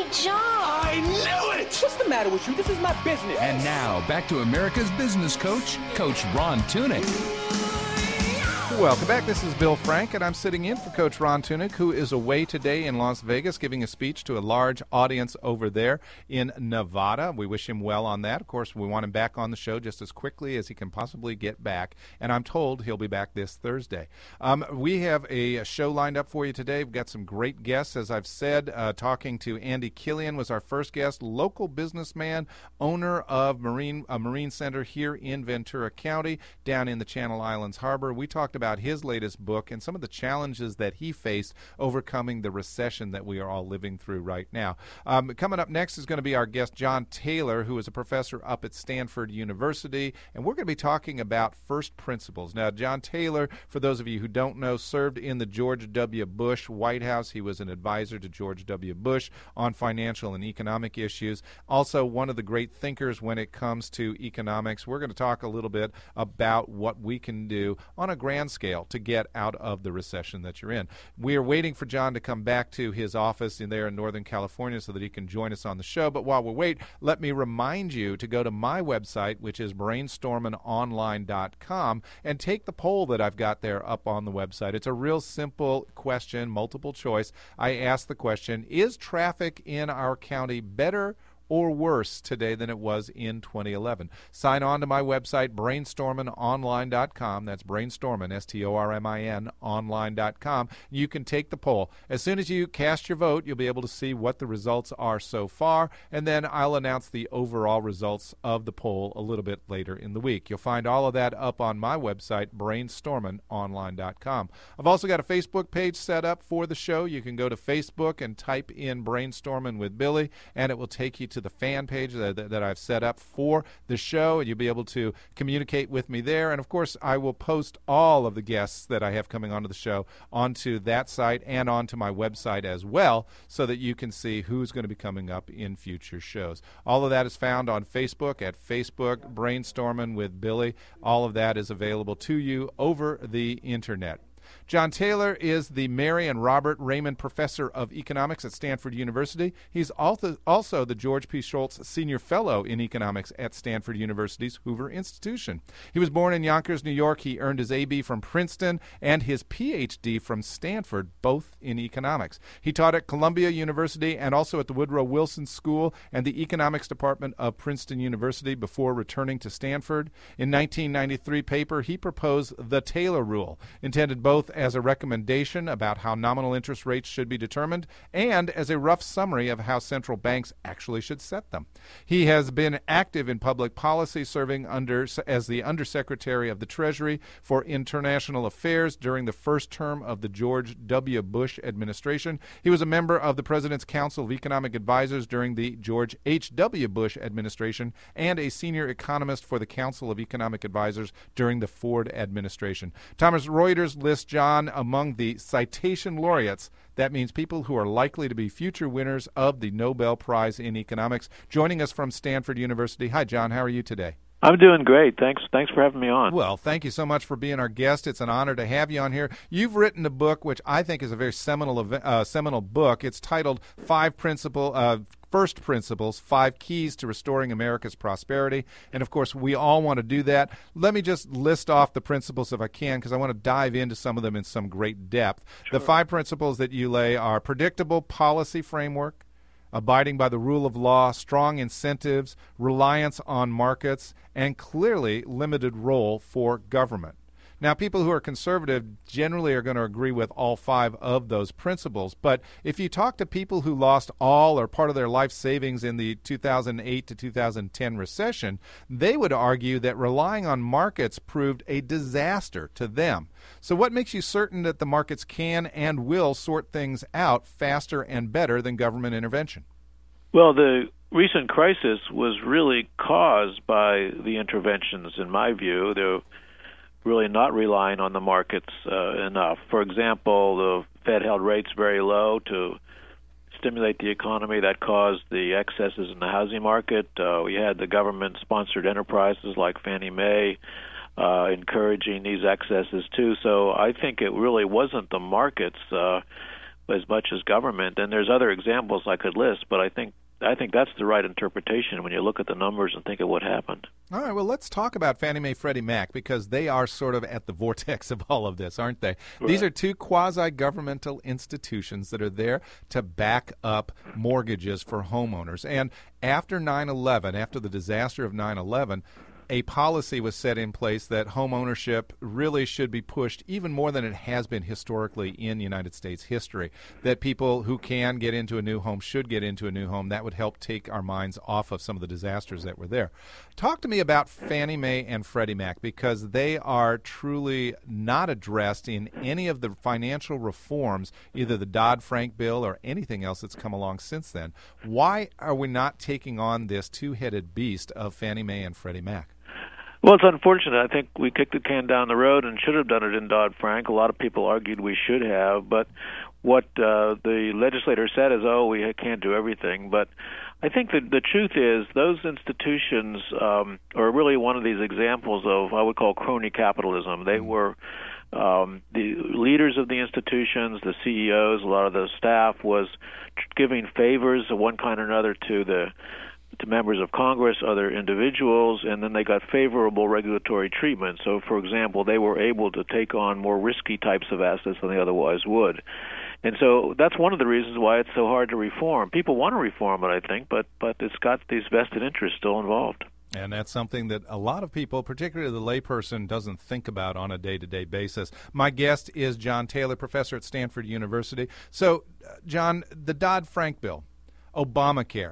Good job. I knew it! What's the matter with you? This is my business. And now, back to America's business coach, Coach Ron Tunick. Welcome back. This is Bill Frank, and I'm sitting in for Coach Ron Tunick, who is away today in Las Vegas giving a speech to a large audience over there in Nevada. We wish him well on that. Of course, we want him back on the show just as quickly as he can possibly get back, and I'm told he'll be back this Thursday. We have a show lined up for you today. We've got some great guests, as I've said. Talking to Andy Killian was our first guest, local businessman, owner of a marine center here in Ventura County, down in the Channel Islands Harbor. We talked about his latest book and some of the challenges that he faced overcoming the recession that we are all living through right now. Coming up next is going to be our guest, John Taylor, who is a professor up at Stanford University, and we're going to be talking about first principles. Now, John Taylor, for those of you who don't know, served in the George W. Bush White House. He was an advisor to George W. Bush on financial and economic issues. Also, one of the great thinkers when it comes to economics. We're going to talk a little bit about what we can do on a grand scale to get out of the recession that you're in. We are waiting for John to come back to his office in Northern California so that he can join us on the show. But while we wait, let me remind you to go to my website, which is brainstormingonline.com, and take the poll that I've got there up on the website. It's a real simple question, multiple choice. I ask the question, is traffic in our county better or worse today than it was in 2011? Sign on to my website, brainstormingonline.com. That's brainstormin, S-T-O-R-M-I-N, online.com. You can take the poll. As soon as you cast your vote, you'll be able to see what the results are so far, and then I'll announce the overall results of the poll a little bit later in the week. You'll find all of that up on my website, brainstormingonline.com. I've also got a Facebook page set up for the show. You can go to Facebook and type in Brainstormin' with Billy, and it will take you to the fan page that I've set up for the show, and you'll be able to communicate with me there. And, of course, I will post all of the guests that I have coming onto the show onto that site and onto my website as well, so that you can see who's going to be coming up in future shows. All of that is found on Facebook at Facebook, Brainstormin' with Billy. All of that is available to you over the Internet. John Taylor is the Mary and Robert Raymond Professor of Economics at Stanford University. He's also the George P. Schultz Senior Fellow in Economics at Stanford University's Hoover Institution. He was born in Yonkers, New York. He earned his A.B. from Princeton and his Ph.D. from Stanford, both in economics. He taught at Columbia University and also at the Woodrow Wilson School and the Economics Department of Princeton University before returning to Stanford. In 1993 paper, he proposed the Taylor Rule, intended both as a recommendation about how nominal interest rates should be determined and as a rough summary of how central banks actually should set them. He has been active in public policy, serving as the Undersecretary of the Treasury for International Affairs during the first term of the George W. Bush administration. He was a member of the President's Council of Economic Advisors during the George H.W. Bush administration and a senior economist for the Council of Economic Advisors during the Ford administration. Thomson Reuters lists John among the citation laureates. That means people who are likely to be future winners of the Nobel Prize in Economics. Joining us from Stanford University. Hi, John. How are you today? I'm doing great. Thanks for having me on. Well, thank you so much for being our guest. It's an honor to have you on here. You've written a book which I think is a very seminal book. It's titled First Principles, 5 Keys to Restoring America's Prosperity. And, of course, we all want to do that. Let me just list off the principles if I can, because I want to dive into some of them in some great depth. Sure. The 5 principles that you lay are predictable policy framework, abiding by the rule of law, strong incentives, reliance on markets, and clearly limited role for government. Now, people who are conservative generally are going to agree with all 5 of those principles, but if you talk to people who lost all or part of their life savings in the 2008 to 2010 recession, they would argue that relying on markets proved a disaster to them. So what makes you certain that the markets can and will sort things out faster and better than government intervention? Well, the recent crisis was really caused by the interventions, in my view. They're really not relying on the markets enough. For example, the Fed held rates very low to stimulate the economy. That caused the excesses in the housing market. We had the government-sponsored enterprises like Fannie Mae encouraging these excesses too. So I think it really wasn't the markets as much as government. And there's other examples I could list, but I think that's the right interpretation when you look at the numbers and think of what happened. All right, well, let's talk about Fannie Mae, Freddie Mac, because they are sort of at the vortex of all of this, aren't they? Right. These are two quasi-governmental institutions that are there to back up mortgages for homeowners. And after 9/11, after the disaster of 9/11, a policy was set in place that home ownership really should be pushed even more than it has been historically in United States history, that people who can get into a new home should get into a new home. That would help take our minds off of some of the disasters that were there. Talk to me about Fannie Mae and Freddie Mac, because they are truly not addressed in any of the financial reforms, either the Dodd-Frank bill or anything else that's come along since then. Why are we not taking on this two-headed beast of Fannie Mae and Freddie Mac? Well, it's unfortunate. I think we kicked the can down the road and should have done it in Dodd-Frank. A lot of people argued we should have, but what the legislator said is, we can't do everything. But I think that the truth is those institutions are really one of these examples of, I would call, crony capitalism. They were the leaders of the institutions, the CEOs, a lot of the staff was giving favors of one kind or another to members of Congress, other individuals, and then they got favorable regulatory treatment. So, for example, they were able to take on more risky types of assets than they otherwise would. And so that's one of the reasons why it's so hard to reform. People want to reform it, I think, but it's got these vested interests still involved. And that's something that a lot of people, particularly the layperson, doesn't think about on a day-to-day basis. My guest is John Taylor, professor at Stanford University. So, John, the Dodd-Frank bill, Obamacare,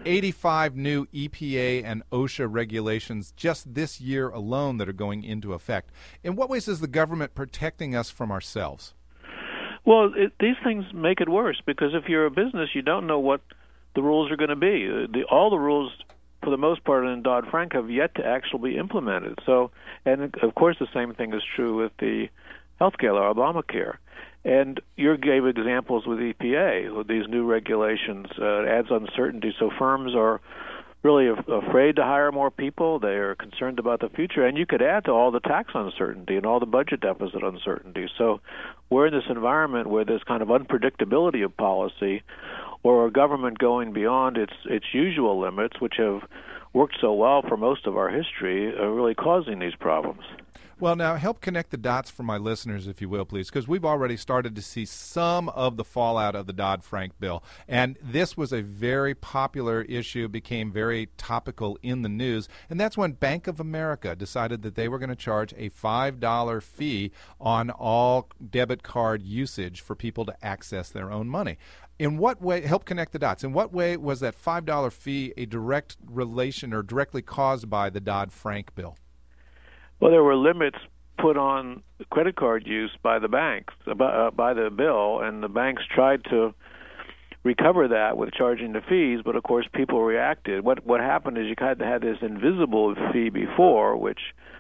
85 new EPA and OSHA regulations just this year alone that are going into effect. In what ways is the government protecting us from ourselves? Well, these things make it worse, because if you're a business, you don't know what the rules are going to be. All the rules, for the most part, in Dodd-Frank have yet to actually be implemented. So, and of course, the same thing is true with the health care or Obamacare. And you gave examples with EPA, with these new regulations. Adds uncertainty. So firms are really afraid to hire more people. They are concerned about the future. And you could add to all the tax uncertainty and all the budget deficit uncertainty. So we're in this environment where there's kind of unpredictability of policy, or a government going beyond its usual limits, which have worked so well for most of our history, are really causing these problems. Well, now, help connect the dots for my listeners, if you will, please, because we've already started to see some of the fallout of the Dodd-Frank bill. And this was a very popular issue, became very topical in the news. And that's when Bank of America decided that they were going to charge a $5 fee on all debit card usage for people to access their own money. In what way, help connect the dots, in what way was that $5 fee a direct relation or directly caused by the Dodd-Frank bill? Well, there were limits put on credit card use by the banks, by the bill, and the banks tried to recover that with charging the fees, but of course people reacted. What happened is you kind of had this invisible fee before, which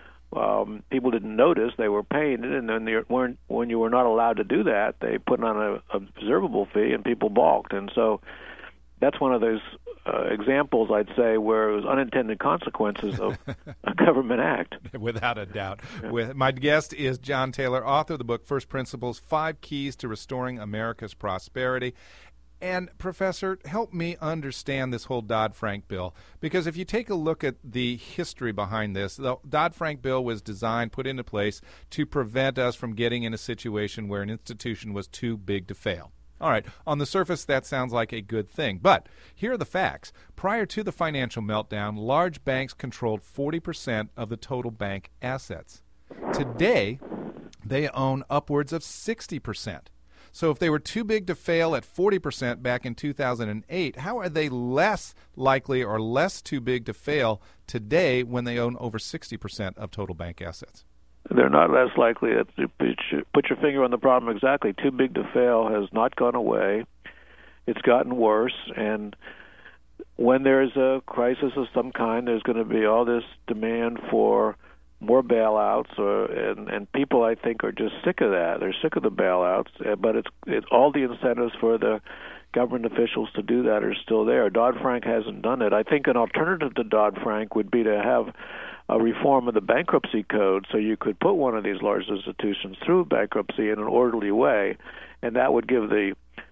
people didn't notice. They were paying it, and then when you were not allowed to do that, they put on an observable fee, and people balked. And so that's one of those examples, I'd say, where it was unintended consequences of a government act. Without a doubt. Yeah. My guest is John Taylor, author of the book First Principles, 5 Keys to Restoring America's Prosperity. And, Professor, help me understand this whole Dodd-Frank bill, because if you take a look at the history behind this, the Dodd-Frank bill was designed, put into place to prevent us from getting in a situation where an institution was too big to fail. All right, on the surface, that sounds like a good thing. But here are the facts. Prior to the financial meltdown, large banks controlled 40% of the total bank assets. Today, they own upwards of 60%. So if they were too big to fail at 40% back in 2008, how are they less likely or less too big to fail today when they own over 60% of total bank assets? They're not less likely. To put your finger on the problem exactly. Too big to fail has not gone away. It's gotten worse, and when there's a crisis of some kind, there's going to be all this demand for more bailouts, and people, I think, are just sick of that. They're sick of the bailouts, but it's all the incentives for the government officials to do that are still there. Dodd-Frank hasn't done it. I think an alternative to Dodd-Frank would be to have a reform of the bankruptcy code, so you could put one of these large institutions through bankruptcy in an orderly way, and that would give the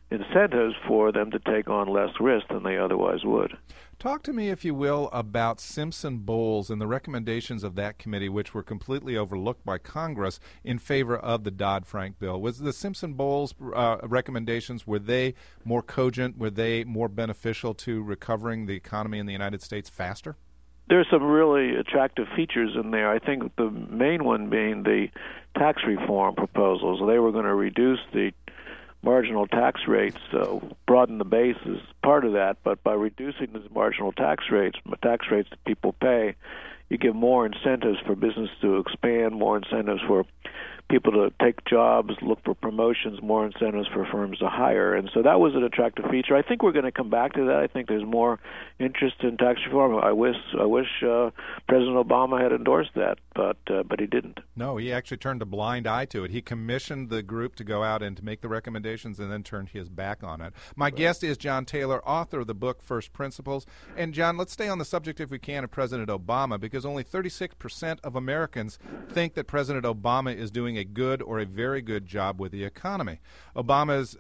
incentives for them to take on less risk than they otherwise would. Talk to me, if you will, about Simpson-Bowles and the recommendations of that committee, which were completely overlooked by Congress in favor of the Dodd-Frank bill. Was the Simpson-Bowles recommendations, were they more cogent? Were they more beneficial to recovering the economy in the United States faster? There's some really attractive features in there. I think the main one being the tax reform proposals. They were going to reduce the marginal tax rates, broaden the base is part of that, but by reducing the marginal tax rates that people pay, you give more incentives for business to expand, more incentives for people to take jobs, look for promotions, more incentives for firms to hire. And so that was an attractive feature. I think we're going to come back to that. I think there's more interest in tax reform. I wish President Obama had endorsed that, but he didn't. No, he actually turned a blind eye to it. He commissioned the group to go out and to make the recommendations and then turned his back on it. My guest is John Taylor, author of the book First Principles. And, John, let's stay on the subject, if we can, of President Obama, because only 36% of Americans think that President Obama is doing a good or a very good job with the economy. Obama's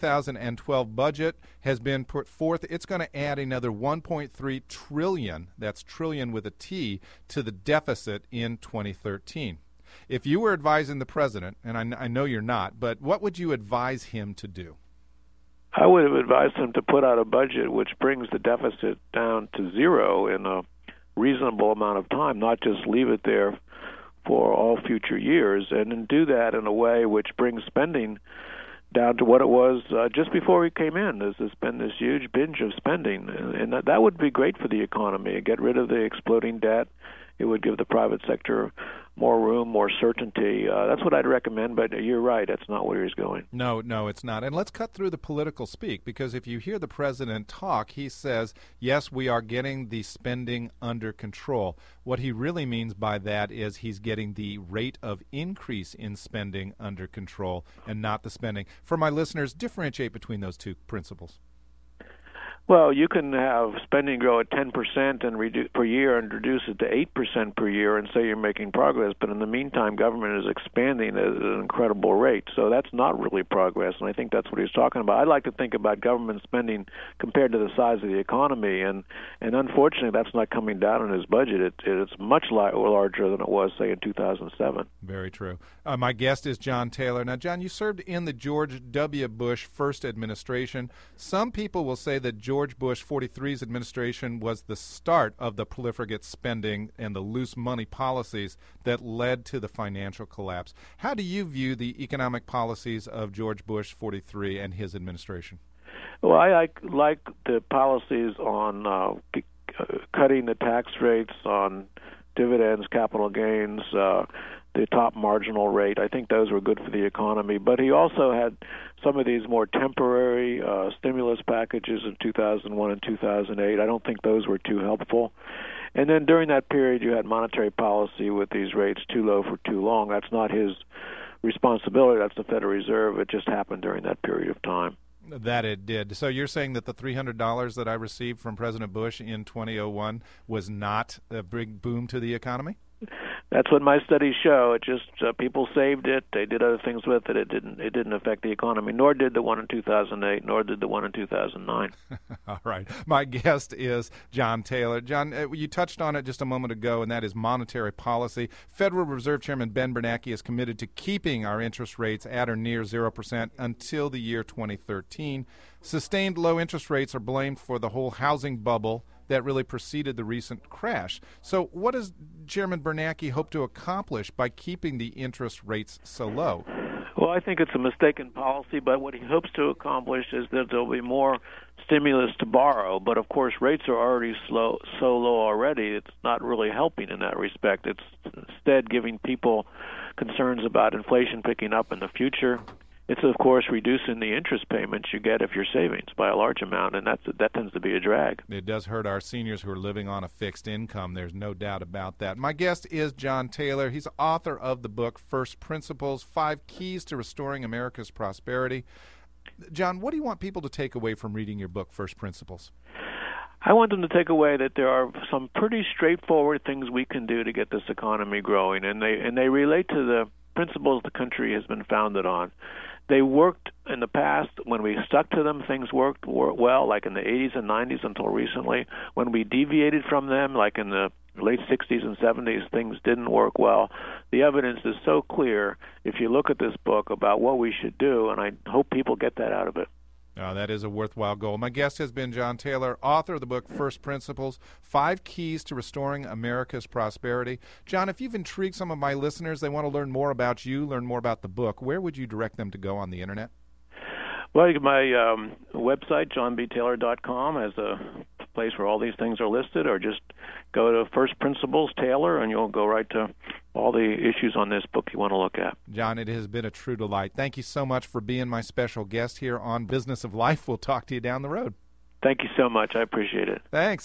2012 budget has been put forth. It's going to add another $1.3 trillion, that's trillion with a T, to the deficit in 2013. If you were advising the president, and I know you're not, but what would you advise him to do? I would have advised him to put out a budget which brings the deficit down to zero in a reasonable amount of time, not just leave it there for all future years, and then do that in a way which brings spending down to what it was just before we came in. There's been this huge binge of spending, and that would be great for the economy. Get rid of the exploding debt. It would give the private sector more room, more certainty. That's what I'd recommend, but you're right. That's not where he's going. No, it's not. And let's cut through the political speak, because if you hear the president talk, he says, yes, we are getting the spending under control. What he really means by that is he's getting the rate of increase in spending under control and not the spending. For my listeners, differentiate between those two principles. Well, you can have spending grow at 10% and per year and reduce it to 8% per year and say you're making progress, but in the meantime, government is expanding at an incredible rate. So that's not really progress, and I think that's what he's talking about. I like to think about government spending compared to the size of the economy, and unfortunately, that's not coming down in his budget. It's much larger than it was, say, in 2007. Very true. My guest is John Taylor. Now, John, you served in the George W. Bush first administration. Some people will say that George Bush 43's administration was the start of the profligate spending and the loose money policies that led to the financial collapse. How do you view the economic policies of George Bush 43 and his administration? Well, I like the policies on cutting the tax rates on dividends, capital gains, the top marginal rate. I think those were good for the economy. But he also had some of these more temporary stimulus packages in 2001 and 2008. I don't think those were too helpful. And then during that period, you had monetary policy with these rates too low for too long. That's not his responsibility. That's the Federal Reserve. It just happened during that period of time. That it did. So you're saying that the $300 that I received from President Bush in 2001 was not a big boom to the economy? That's what my studies show. It just people saved it. They did other things with it. It didn't affect the economy. Nor did the one in 2008. Nor did the one in 2009. All right. My guest is John Taylor. John, you touched on it just a moment ago, and that is monetary policy. Federal Reserve Chairman Ben Bernanke is committed to keeping our interest rates at or near 0% until the year 2013. Sustained low interest rates are blamed for the whole housing bubble that really preceded the recent crash. So what does Chairman Bernanke hope to accomplish by keeping the interest rates so low? Well, I think it's a mistaken policy, but what he hopes to accomplish is that there'll be more stimulus to borrow. But, of course, rates are already so low already, it's not really helping in that respect. It's instead giving people concerns about inflation picking up in the future. It's, of course, reducing the interest payments you get if you're savings by a large amount, and that tends to be a drag. It does hurt our seniors who are living on a fixed income. There's no doubt about that. My guest is John Taylor. He's author of the book First Principles, 5 Keys to Restoring America's Prosperity. John, what do you want people to take away from reading your book, First Principles? I want them to take away that there are some pretty straightforward things we can do to get this economy growing, and they relate to the principles the country has been founded on. They worked in the past. When we stuck to them, things worked well, like in the 80s and 90s until recently. When we deviated from them, like in the late 60s and 70s, things didn't work well. The evidence is so clear if you look at this book about what we should do, and I hope people get that out of it. That is a worthwhile goal. My guest has been John Taylor, author of the book First Principles, 5 Keys to Restoring America's Prosperity. John, if you've intrigued some of my listeners, they want to learn more about you, learn more about the book, where would you direct them to go on the Internet? Well, my website, johnbtaylor.com, has a place where all these things are listed, or just go to First Principles Taylor, and you'll go right to all the issues on this book you want to look at. John, it has been a true delight. Thank you so much for being my special guest here on Business of Life. We'll talk to you down the road. Thank you so much. I appreciate it. Thanks.